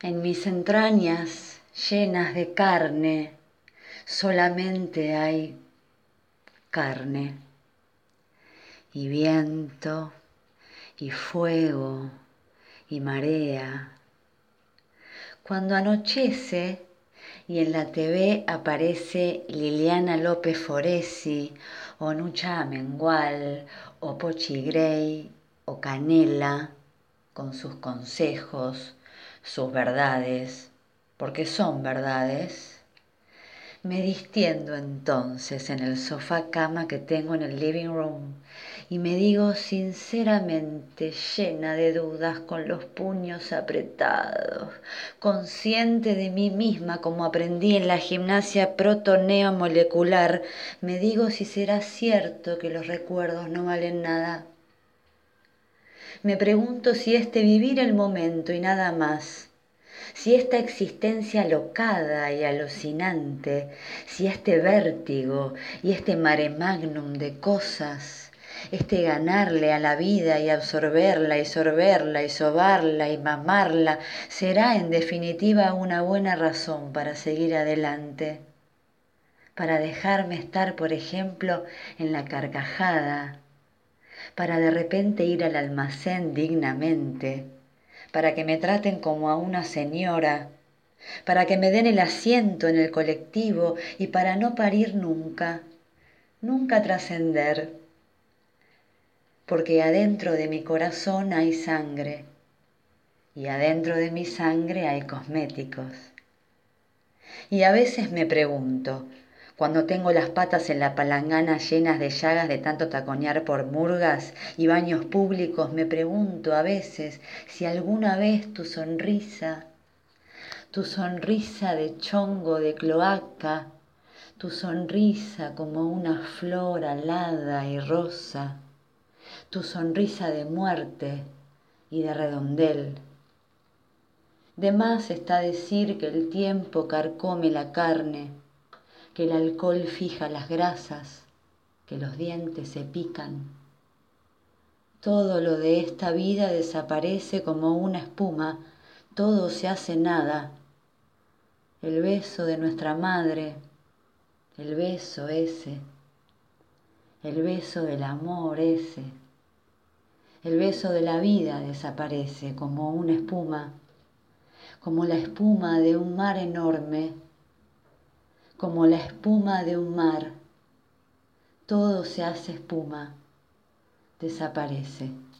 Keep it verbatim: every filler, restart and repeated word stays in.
En mis entrañas llenas de carne, solamente hay carne, y viento, y fuego, y marea. Cuando anochece y en la T V aparece Liliana López Foresi, o Nucha Amengual, o Pochi Gray, o Canela, con sus consejos, sus verdades, porque son verdades, me distiendo entonces en el sofá cama que tengo en el living room y me digo sinceramente, llena de dudas, con los puños apretados, consciente de mí misma como aprendí en la gimnasia protoneo-molecular, me digo si será cierto que los recuerdos no valen nada. Me pregunto si este vivir el momento y nada más, si esta existencia locada y alucinante, si este vértigo y este mare magnum de cosas, este ganarle a la vida y absorberla y sorberla y sobarla y mamarla, será en definitiva una buena razón para seguir adelante, para dejarme estar, por ejemplo, en la carcajada, para de repente ir al almacén dignamente, para que me traten como a una señora, para que me den el asiento en el colectivo y para no parir nunca, nunca trascender, porque adentro de mi corazón hay sangre y adentro de mi sangre hay cosméticos. Y a veces me pregunto, cuando tengo las patas en la palangana llenas de llagas de tanto taconear por murgas y baños públicos, me pregunto a veces si alguna vez tu sonrisa, tu sonrisa de chongo de cloaca, tu sonrisa como una flor alada y rosa, tu sonrisa de muerte y de redondel. De más está decir que el tiempo carcome la carne, que el alcohol fija las grasas, que los dientes se pican. Todo lo de esta vida desaparece como una espuma, todo se hace nada. El beso de nuestra madre, el beso ese, el beso del amor ese, el beso de la vida desaparece como una espuma, como la espuma de un mar enorme, como la espuma de un mar. Todo se hace espuma, desaparece.